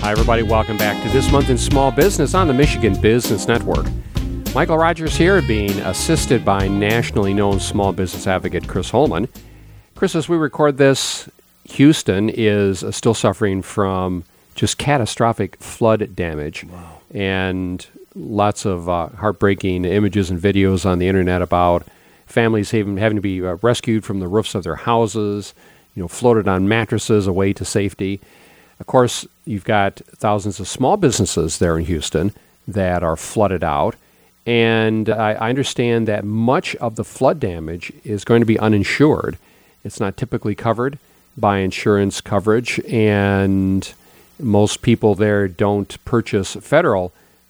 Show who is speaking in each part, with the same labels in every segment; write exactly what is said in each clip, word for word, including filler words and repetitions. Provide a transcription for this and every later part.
Speaker 1: Hi, everybody. Welcome back to This Month in Small Business on the Michigan Business Network. Michael Rogers here, being assisted by nationally known small business advocate Chris Holman. Chris, as we record this, Houston is uh, still suffering from just catastrophic flood damage.
Speaker 2: Wow.
Speaker 1: And lots of uh, heartbreaking images and videos on the internet about families having, having to be uh, rescued from the roofs of their houses, you know, floated on mattresses away to safety. Of course, you've got thousands of small businesses there in Houston that are flooded out. And I, I understand that much of the flood damage is going to be uninsured. It's not typically covered by insurance coverage, and most people there don't purchase federal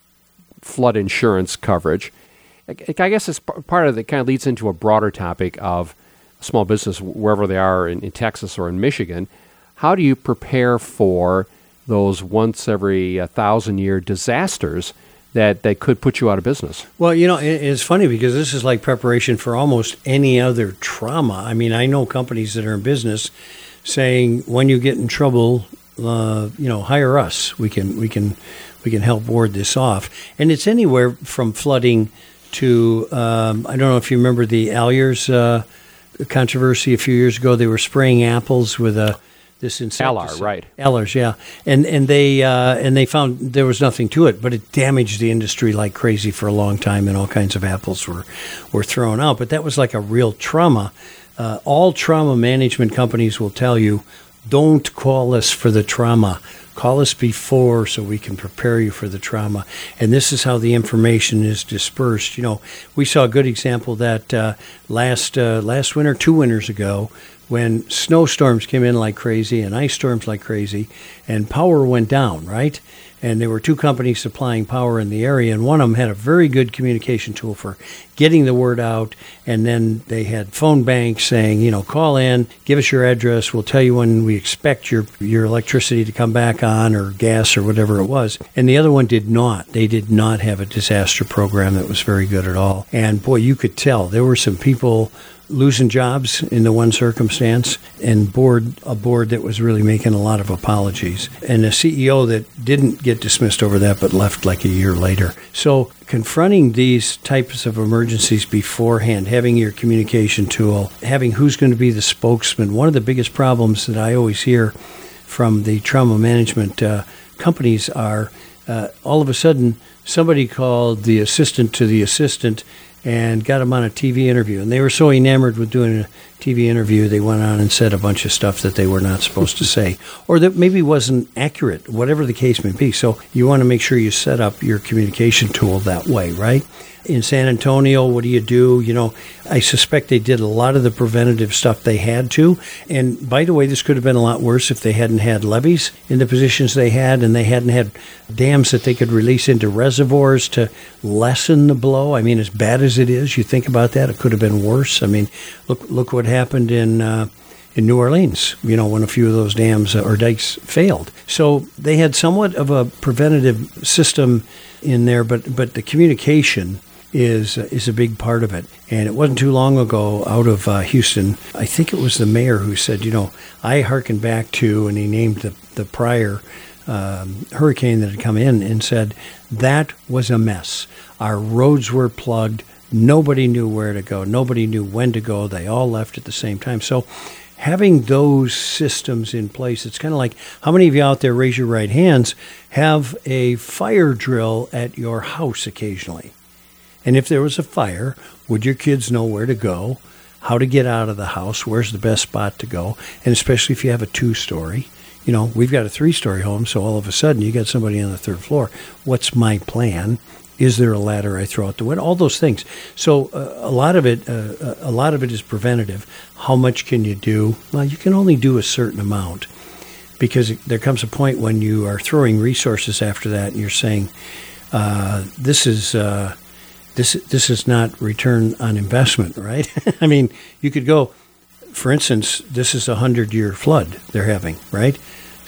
Speaker 1: flood insurance coverage. I, I guess it's part of it kind of leads into a broader topic of small business, wherever they are in, in Texas or in Michigan. How do you prepare for those once every a thousand year disasters that, that could put you out of business?
Speaker 2: Well, you know, it, it's funny because this is like preparation for almost any other trauma. I mean, I know companies that are in business saying, when you get in trouble, uh, you know, hire us. We can we can we can help ward this off. And it's anywhere from flooding to um, I don't know if you remember the Alliers uh, controversy a few years ago. They were spraying apples with a this insecticide.
Speaker 1: Allar, right?
Speaker 2: Allers, yeah, and and they uh, and they found there was nothing to it, but it damaged the industry like crazy for a long time, and all kinds of apples were were thrown out. But that was like a real trauma. Uh, all trauma management companies will tell you, don't call us for the trauma. Call us before so we can prepare you for the trauma. And this is how the information is dispersed. You know, we saw a good example of that uh, last uh, last winter, two winters ago, when snowstorms came in like crazy and ice storms like crazy, and power went down, right? And there were two companies supplying power in the area, and one of them had a very good communication tool for getting the word out. And then they had phone banks saying, you know, call in, give us your address, we'll tell you when we expect your your electricity to come back on, or gas, or whatever it was. And the other one did not. They did not have a disaster program that was very good at all. And boy, you could tell there were some people losing jobs in the one circumstance, and board a board that was really making a lot of apologies, and a C E O that didn't get dismissed over that but left like a year later. So confronting these types of emergencies beforehand, having your communication tool, having who's going to be the spokesman. One of the biggest problems that I always hear from the trauma management uh, companies are uh, all of a sudden somebody called the assistant to the assistant and got them on a T V interview. And they were so enamored with doing a T V interview, they went on and said a bunch of stuff that they were not supposed to say, or that maybe wasn't accurate, whatever the case may be. So you want to make sure you set up your communication tool that way, right? In San Antonio, what do you do? You know, I suspect they did a lot of the preventative stuff they had to. And by the way, this could have been a lot worse if they hadn't had levees in the positions they had, and they hadn't had dams that they could release into reservoirs to lessen the blow. I mean, as bad as it is, you think about that, it could have been worse. I mean, look look what happened in uh, in New Orleans, you know, when a few of those dams or dikes failed. So they had somewhat of a preventative system in there, but but the communication is is a big part of it. And it wasn't too long ago out of uh, Houston, I think it was the mayor who said, you know, I hearken back to, and he named the, the prior um, hurricane that had come in, and said, that was a mess. Our roads were plugged. Nobody knew where to go. Nobody knew when to go. They all left at the same time. So having those systems in place, it's kind of like, how many of you out there, raise your right hands, have a fire drill at your house occasionally? And if there was a fire, would your kids know where to go, how to get out of the house, where's the best spot to go? And especially if you have a two-story. You know, we've got a three-story home, so all of a sudden you got somebody on the third floor. What's my plan? Is there a ladder I throw out the window? All those things. So uh, a lot of it, uh, a lot of it is preventative. How much can you do? Well, you can only do a certain amount, because there comes a point when you are throwing resources after that, and you're saying, uh, "This is." Uh, This this is not return on investment, right? I mean, you could go, for instance, this is a hundred-year flood they're having, right?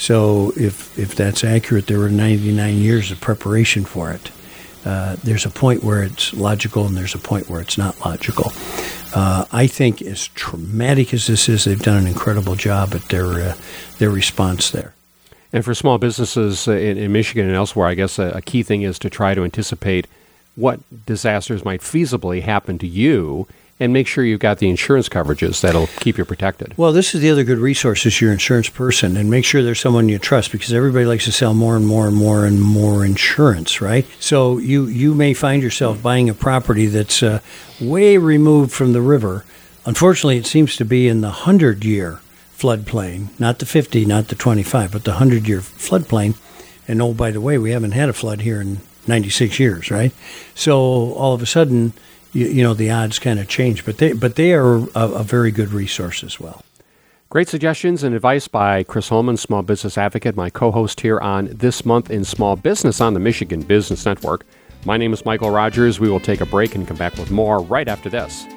Speaker 2: So if if that's accurate, there were ninety-nine years of preparation for it. Uh, there's a point where it's logical, and there's a point where it's not logical. Uh, I think as traumatic as this is, they've done an incredible job at their uh, their response there.
Speaker 1: And for small businesses in, in Michigan and elsewhere, I guess a, a key thing is to try to anticipate what disasters might feasibly happen to you and make sure you've got the insurance coverages that'll keep you protected.
Speaker 2: Well, this is the other good resource is your insurance person, and make sure there's someone you trust, because everybody likes to sell more and more and more and more insurance, right? So you, you may find yourself buying a property that's uh, way removed from the river. Unfortunately, it seems to be in the hundred-year floodplain, not the fifty, not the twenty-five, but the hundred-year floodplain. And oh, by the way, we haven't had a flood here in ninety-six years, right? So all of a sudden, you, you know, the odds kind of change. But they, but they are a, a very good resource as well.
Speaker 1: Great suggestions and advice by Chris Holman, Small Business Advocate, my co-host here on This Month in Small Business on the Michigan Business Network. My name is Michael Rogers. We will take a break and come back with more right after this.